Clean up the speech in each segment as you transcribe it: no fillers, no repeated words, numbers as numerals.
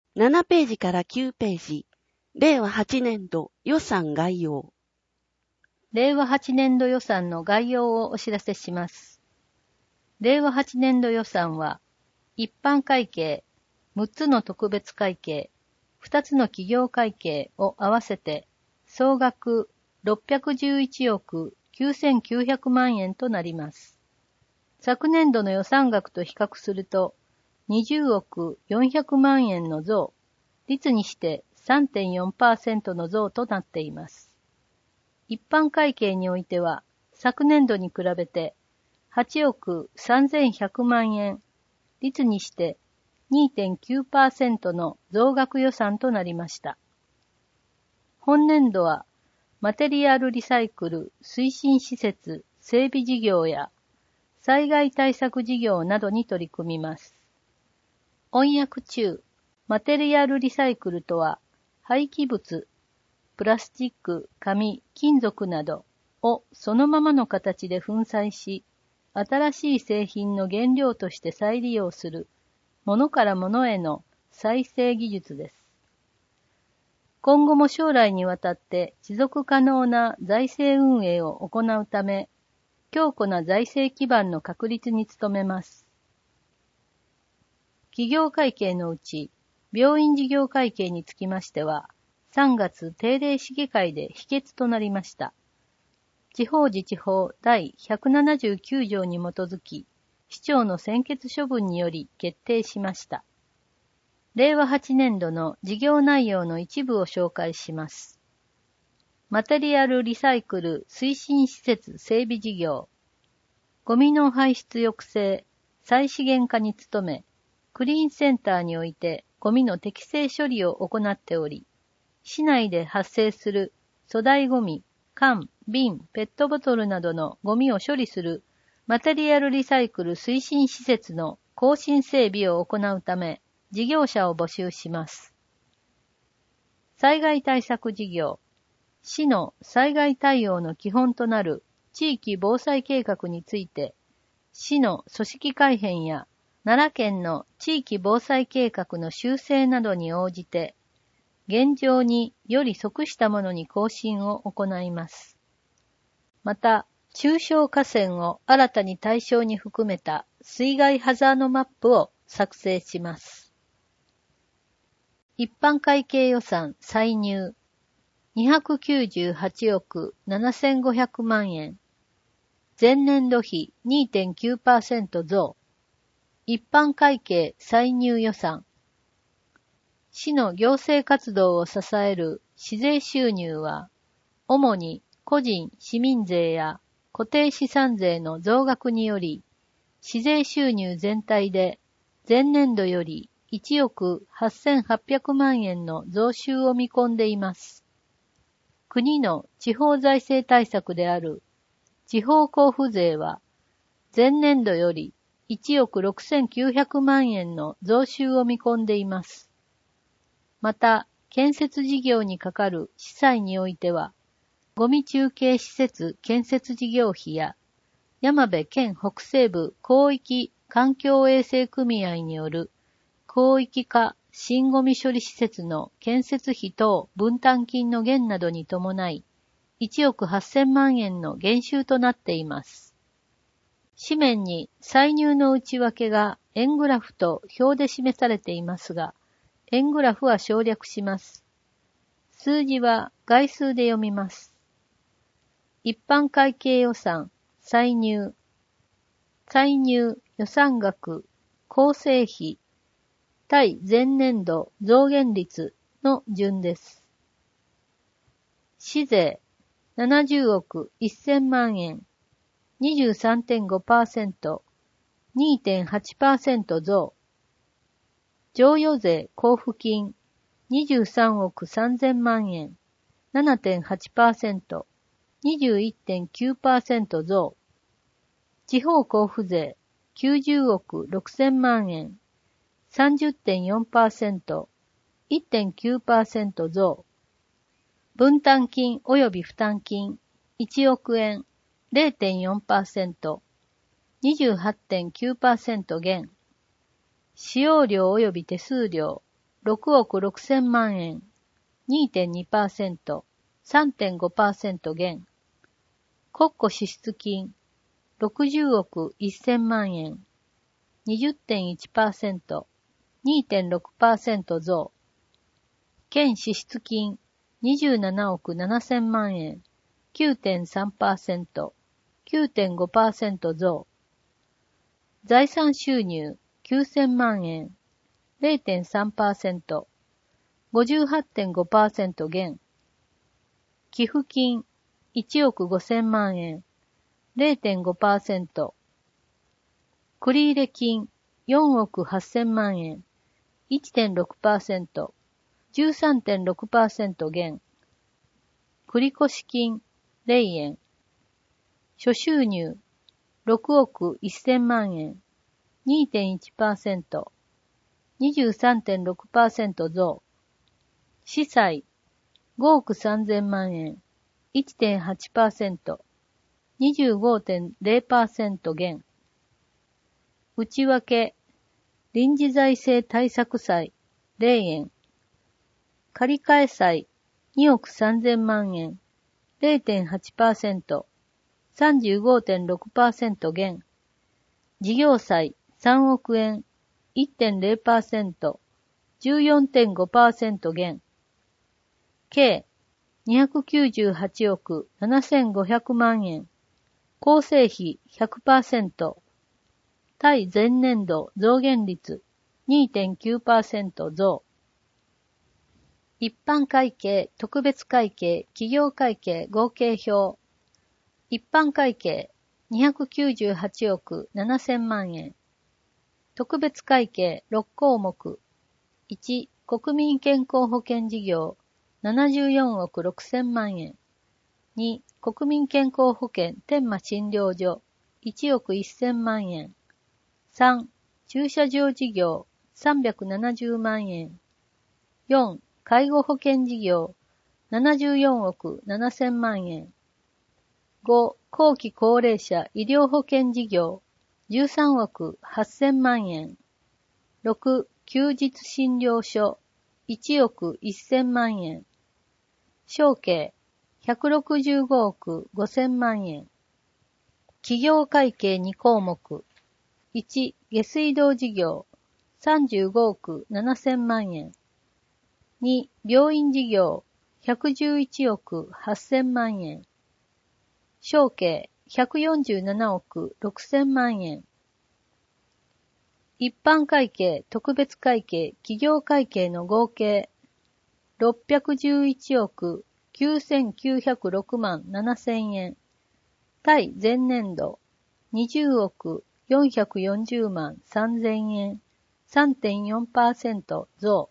7ページから9ページ、令和8年度予算概要。 令和8年度予算の概要をお知らせします。令和8年度予算は、一般会計、6つの特別会計、2つの企業会計を合わせて、総額611億9900万円となります。昨年度の予算額と比較すると、20億400万円の増、率にして 3.4% の増となっています。一般会計においては、昨年度に比べて8億3100万円、率にして 2.9% の増額予算となりました。本年度は、マテリアルリサイクル推進施設整備事業や災害対策事業などに取り組みます。翻訳中、マテリアルリサイクルとは、廃棄物、プラスチック、紙、金属などをそのままの形で粉砕し、新しい製品の原料として再利用する、物から物への再生技術です。今後も将来にわたって持続可能な財政運営を行うため、強固な財政基盤の確立に努めます。企業会計のうち、病院事業会計につきましては、3月定例市議会で否決となりました。地方自治法第179条に基づき、市長の専決処分により決定しました。令和8年度の事業内容の一部を紹介します。マテリアルリサイクル推進施設整備事業。ゴミの排出抑制、再資源化に努め、クリーンセンターにおいてゴミの適正処理を行っており、市内で発生する粗大ゴミ、缶、瓶、ペットボトルなどのゴミを処理するマテリアルリサイクル推進施設の更新整備を行うため、事業者を募集します。災害対策事業。市の災害対応の基本となる地域防災計画について、市の組織改編や奈良県の地域防災計画の修正などに応じて、現状により即したものに更新を行います。また、中小河川を新たに対象に含めた水害ハザードマップを作成します。一般会計予算歳入298億7500万円。前年度比 2.9% 増。一般会計歳入予算。市の行政活動を支える市税収入は、主に個人市民税や固定資産税の増額により、市税収入全体で前年度より1億8800万円の増収を見込んでいます。国の地方財政対策である地方交付税は前年度より1億6900万円の増収を見込んでいます。また、建設事業にかかる市債においては、ゴミ中継施設建設事業費や山部県北西部広域環境衛生組合による広域化新ゴミ処理施設の建設費等分担金の減などに伴い、1億8000万円の減収となっています。紙面に歳入の内訳が円グラフと表で示されていますが、円グラフは省略します。数字は概数で読みます。一般会計予算、歳入予算額、構成費、対前年度増減率の順です。市税70億1000万円、23.5%、2.8% 増。譲与税交付金23億3000万円、7.8%、21.9% 増。地方交付税90億6000万円、30.4%、1.9% 増。分担金及び負担金1億円 0.4%、28.9% 減。使用料及び手数料 6億6000万円、2.2%、3.5% 減。国庫支出金、60億1000万円、20.1%、2.6% 増。県支出金、27億7000万円、9.3%、9.5% 増。財産収入、9000万円、0.3%、58.5% 減。寄付金、1億5000万円、0.5%。繰入金、4億8000万円、1.6%、13.6% 減。繰越金、0円。諸収入、6億1000万円、2.1%、23.6% 増。司債、5億3000万円、1.8%、25.0% 減。内訳、臨時財政対策債、0円。借換債、2億3000万円、0.8%、35.6% 減。事業債、3億円、1.0%、14.5% 減。計、298億7500万円。構成比 100%。対前年度増減率 2.9% 増。一般会計、特別会計、企業会計合計表。一般会計298億7000万円。特別会計6項目。1、国民健康保険事業74億6000万円。2、国民健康保険天満診療所1億1000万円。3、駐車場事業370万円。4、介護保険事業74億7000万円。5、後期高齢者医療保険事業13億8000万円。6、休日診療所1億1000万円。承継165億5000万円。企業会計2項目。1、下水道事業35億7000万円。2、病院事業111億8000万円。承継147億6000万円。一般会計、特別会計、企業会計の合計611億9906万7000円。対前年度20億440万3000円。3.4% 増。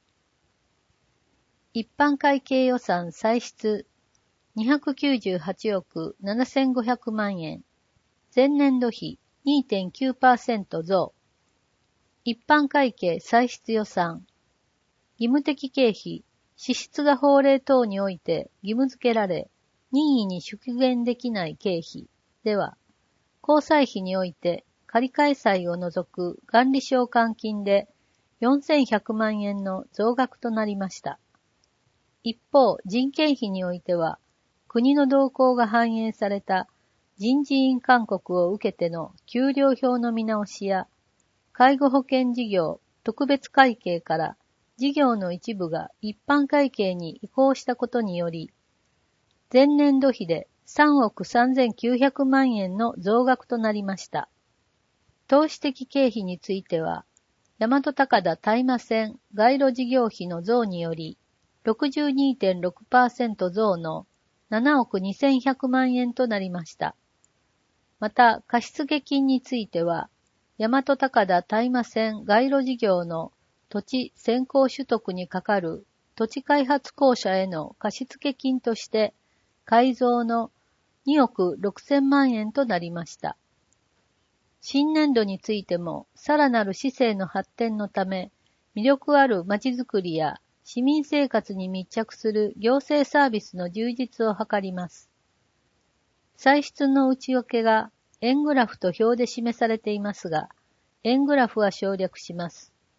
一般会計予算歳出298億7500万円。前年度比 2.9% 増。一般会計歳出予算。義務的経費、支出が法令等において義務付けられ、任意に縮減できない経費では、交際費において借換債を除く元利償還金で4100万円の増額となりました。一方、人件費においては、国の動向が反映された人事院勧告を受けての給料表の見直しや、介護保険事業特別会計から事業の一部が一般会計に移行したことにより、前年度比で3億3900万円の増額となりました。投資的経費については、大和高田大麻線街路事業費の増により、62.6% 増の7億2100万円となりました。また、貸付金については、大和高田大麻線街路事業の土地先行取得にかかる土地開発公社への貸付金として改造の2億6000万円となりました。新年度についてもさらなる市政の発展のため魅力あるまちづくりや市民生活に密着する行政サービスの充実を図ります。歳出の内訳が円グラフと表で示されていますが、円グラフは省略します。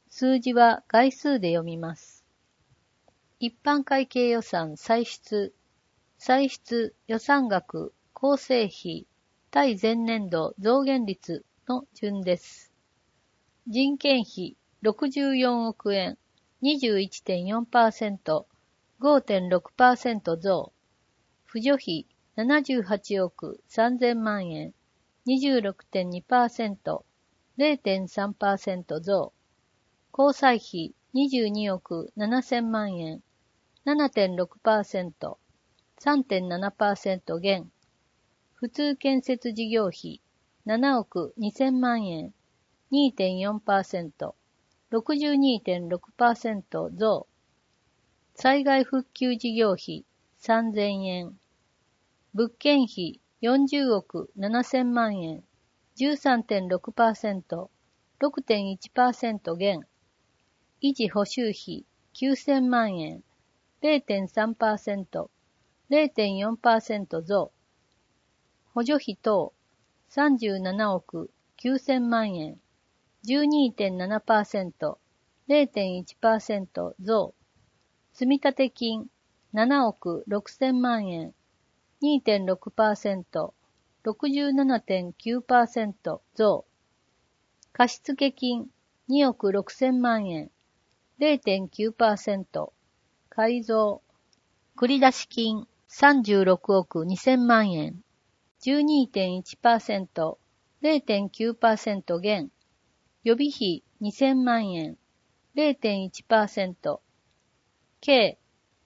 数字は概数で読みます。一般会計予算歳出、予算額、構成費、対前年度増減率の順です。人件費64億円、21.4%、5.6% 増。扶助費78億3000万円、26.2%、0.3% 増。交際費22億7000万円、7.6%、3.7% 減。普通建設事業費7億2000万円、2.4%、62.6% 増。災害復旧事業費3000円。物件費40億7000万円、13.6%、6.1% 減。維持補修費9000万円、0.3%、0.4% 増。補助費等37億9000万円、12.7%、0.1% 増。積立金7億6000万円、2.6%、67.9% 増。貸付金2億6000万円、0.9%、改増。繰出金36億2000万円、12.1%、0.9% 減。予備費2000万円、0.1%。計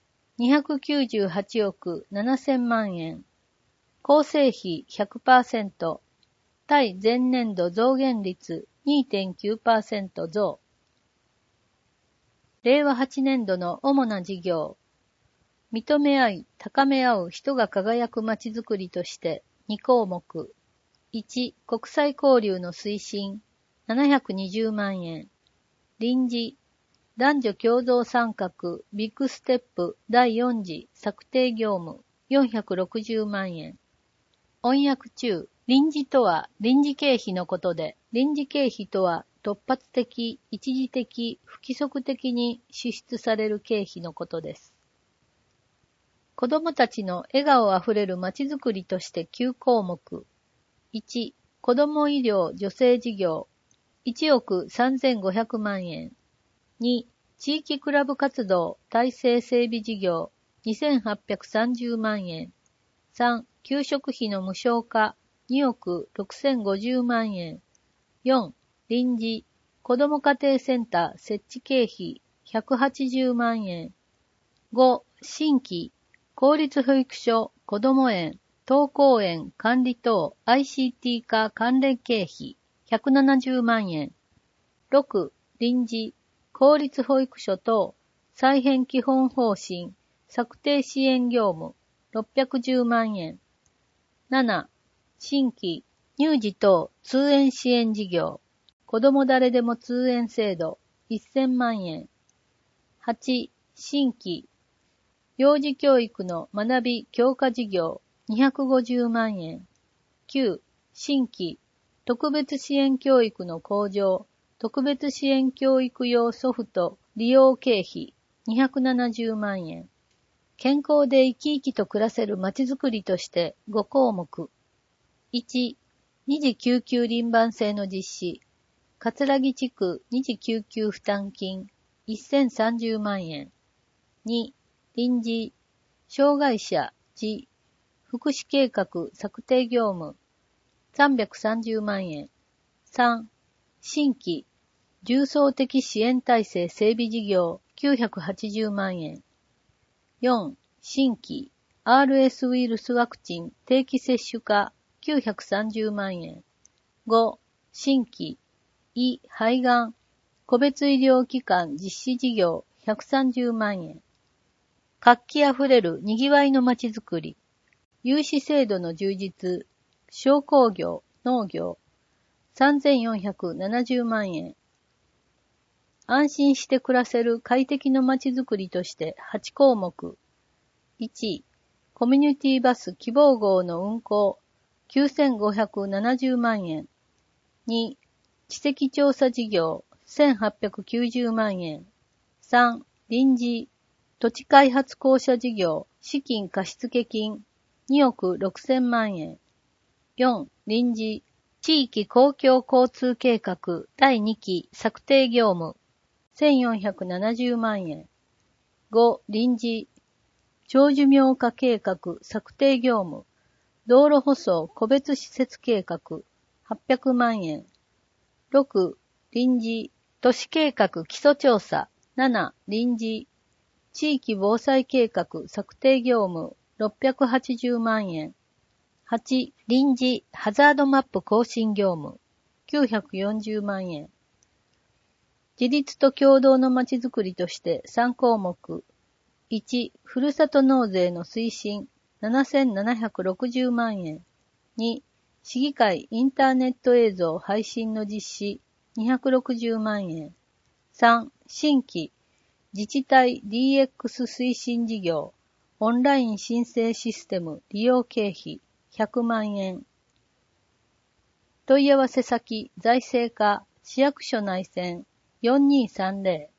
298億7000万円。構成費 100%、対前年度増減率 2.9% 増。令和8年度の主な事業。認め合い、高め合う人が輝くまちづくりとして2項目。1、国際交流の推進、720万円。臨時、男女共同参画ビッグステップ第4次策定業務、460万円。翻訳中、臨時とは臨時経費のことで、臨時経費とは突発的、一時的、不規則的に支出される経費のことです。子どもたちの笑顔あふれるまちづくりとして9項目。1、子ども医療助成事業、1億3500万円。2、地域クラブ活動体制整備事業、2830万円。3、給食費の無償化、2億6050万円。4、臨時、子ども家庭センター設置経費、180万円。5、新規、公立保育所、子ども園、登校園管理等 ICT 化関連経費、170万円。6、臨時、公立保育所等再編基本方針、策定支援業務、610万円。7、新規、乳児等通園支援事業、子ども誰でも通園制度、1000万円。8、新規、幼児教育の学び強化事業、250万円。9、新規、特別支援教育の向上、特別支援教育用ソフト利用経費、270万円。健康で生き生きと暮らせるまちづくりとして5項目。1、二次救急輪番制の実施。葛城地区二次救急負担金、1030万円。2、臨時、障害者、地、福祉計画策定業務、330万円。3、新規、重層的支援体制整備事業、980万円。4、新規、RS ウイルスワクチン定期接種化、930万円。5、新規、胃、肺がん、個別医療機関実施事業、130万円。活気あふれるにぎわいのまちづくり、融資制度の充実、商工業、農業、3470万円。安心して暮らせる快適のまちづくりとして8項目。1、コミュニティバス希望号の運行、9570万円。2、地籍調査事業、 1890万円。3、臨時、土地開発公社事業、資金貸付金、2億6000万円。4、臨時、地域公共交通計画第2期策定業務、1470万円。5、臨時、長寿命化計画策定業務、道路舗装個別施設計画、800万円。6、臨時、都市計画基礎調査。7、臨時、地域防災計画策定業務、680万円。8、臨時、ハザードマップ更新業務、940万円。自立と共同のまちづくりとして3項目。1、ふるさと納税の推進、7760万円。2、市議会インターネット映像配信の実施、260万円。3、新規、自治体 DX 推進事業、オンライン申請システム利用経費、100万円。問い合わせ先、財政課、市役所内線、4230